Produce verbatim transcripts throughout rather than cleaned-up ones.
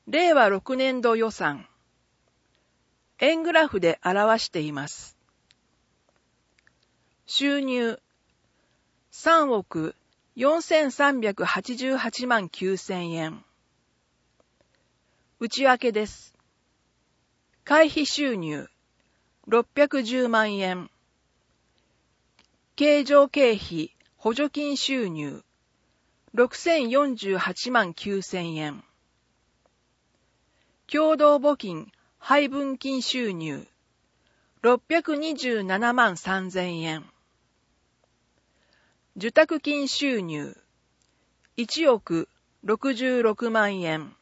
れいわろくねんど予算。円グラフで表しています。収入さんおくよんせんさんびゃくはちじゅうはちまんきゅうせんえん。内訳です。会費収入ろっぴゃくじゅうまんえん。経常経費補助金収入ろくせんよんじゅうはちまんきゅうせんえん。共同募金配分金収入ろっぴゃくにじゅうななまんさんぜんえん。受託金収入いちおくろくじゅうろくまんえん。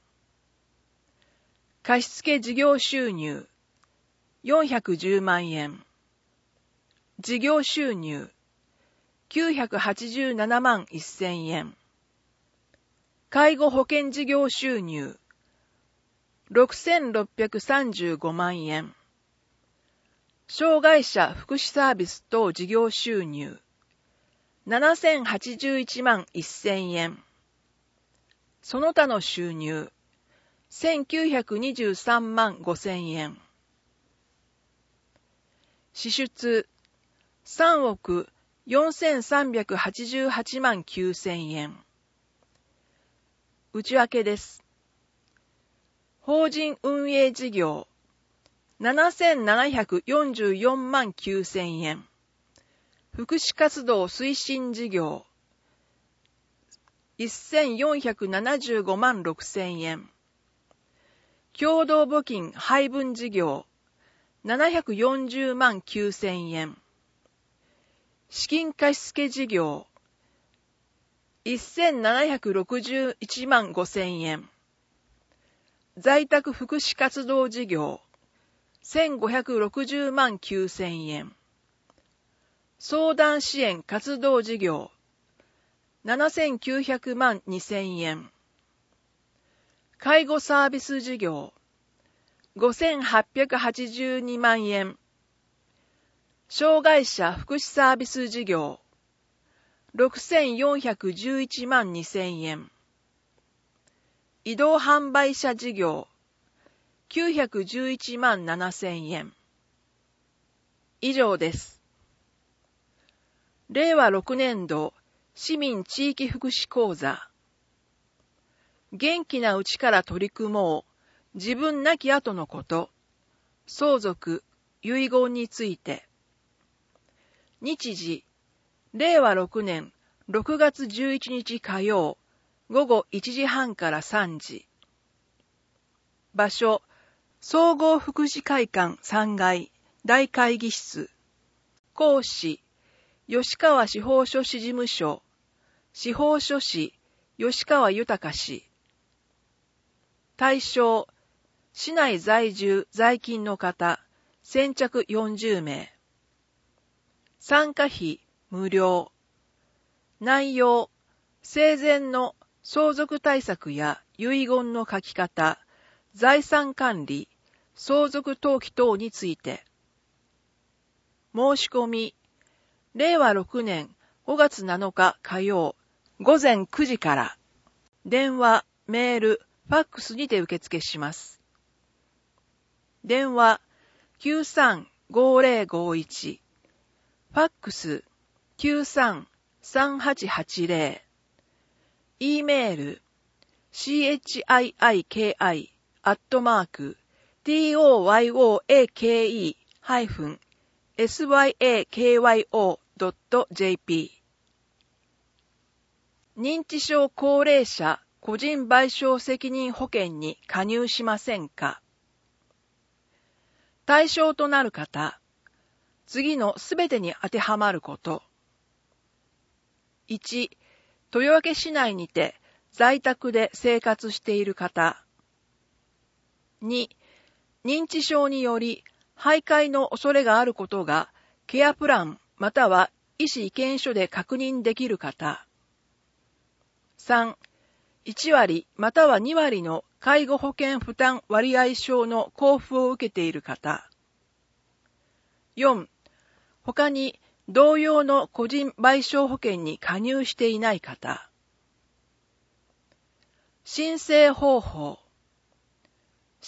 貸付事業収入よんひゃくじゅうまんえん。事業収入きゅうひゃくはちじゅうななまんせんえん。介護保険事業収入ろくせんろっぴゃくさんじゅうごまんえん。障害者福祉サービス等事業収入ななせんはちじゅういちまんせんえん。その他の収入せんきゅうひゃくにじゅうさんまんごせんえん。支出さんおくよんせんさんびゃくはちじゅうはちまんきゅうせんえん。内訳です。法人運営事業ななせんななひゃくよんじゅうよんまんきゅうせんえん。福祉活動推進事業せんよんひゃくななじゅうごまんろくせんえん。共同募金配分事業ななひゃくよんじゅうまんきゅうせんえん。資金貸付事業せんななひゃくろくじゅういちまんごせんえん。在宅福祉活動事業せんごひゃくろくじゅうまんきゅうせんえん。相談支援活動事業ななせんきゅうひゃくまんにせんえん。介護サービス事業ごせんはっぴゃくはちじゅうにまんえん。障害者福祉サービス事業ろくせんよんひゃくじゅういちまんにせんえん。移動販売車事業きゅうひゃくじゅういちまんななせんえん。以上です。れいわろくねんど市民地域福祉講座。元気なうちから取り組もう自分亡き後のこと、相続、遺言について。日時、れいわろくねんろくがつじゅういちにち火曜、午後いちじはんからさんじ。場所、総合福祉会館さんがい大会議室。講師、吉川司法書士事務所、司法書士、吉川豊氏。対象、市内在住在勤の方、先着よんじゅうめい。参加費、無料。内容、生前の相続対策や遺言の書き方、財産管理、相続登記等について。申し込み、れいわろくねんごがつなのか火曜、午前くじから、電話、メール、ファックスにて受付します。電話、きゅうさんごーぜろごいち、ファックス、きゅうさんさんはちはちぜろ、E メール、シーエイチアイアイケーアイ アットマーク、トヨーエスワイエーケーワイオードットジェーピー。認知症高齢者個人賠償責任保険に加入しませんか？対象となる方、次のすべてに当てはまること。いち、豊明市内にて在宅で生活している方。に、認知症により徘徊の恐れがあることがケアプランまたは医師意見書で確認できる方。さん、いちわりまたはにわりの介護保険負担割合証の交付を受けている方。よん、他に同様の個人賠償保険に加入していない方。申請方法。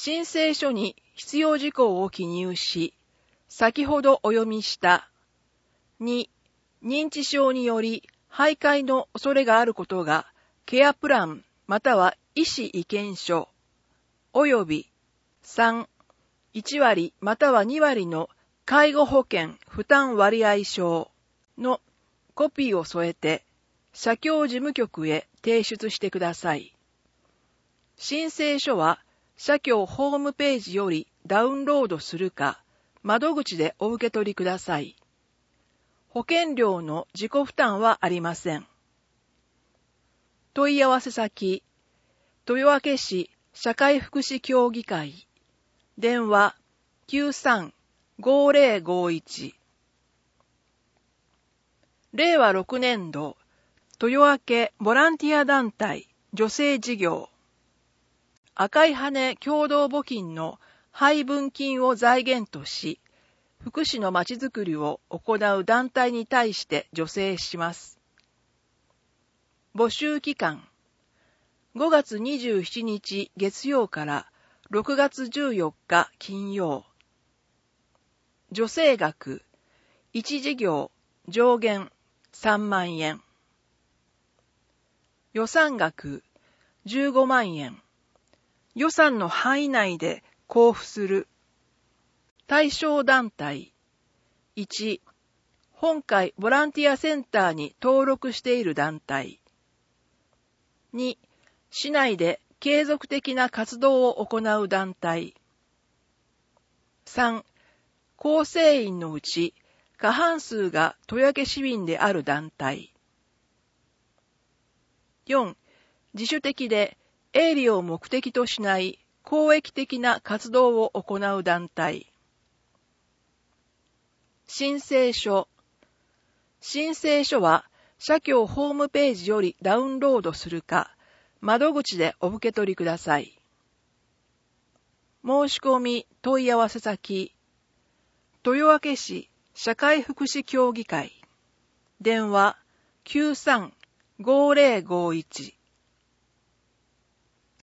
申請書に必要事項を記入し、先ほどお読みしたに、認知症により徘徊の恐れがあることがケアプランまたは医師意見書およびさん、いちわりまたはにわりの介護保険負担割合証のコピーを添えて社協事務局へ提出してください。申請書は社協ホームページよりダウンロードするか窓口でお受け取りください。保険料の自己負担はありません。問い合わせ先、豊明市社会福祉協議会、電話 きゅうさん ごーぜろごーいち。れいわろくねんど、豊明ボランティア団体女性事業、赤い羽共同募金の配分金を財源とし、福祉のまちづくりを行う団体に対して助成します。募集期間、ごがつにじゅうしちにち月曜からろくがつじゅうよっか金曜。助成額、いち事業上限さんまんえん。予算額じゅうごまんえん。予算の範囲内で交付する。対象団体いち、本会ボランティアセンターに登録している団体に、市内で継続的な活動を行う団体さん、構成員のうち過半数が豊明市民である団体よん、自主的で営利を目的としない公益的な活動を行う団体。申請書。申請書は社協ホームページよりダウンロードするか、窓口でお受け取りください。申し込み問い合わせ先、豊明市社会福祉協議会、電話 きゅうさん ごーぜろごーいち。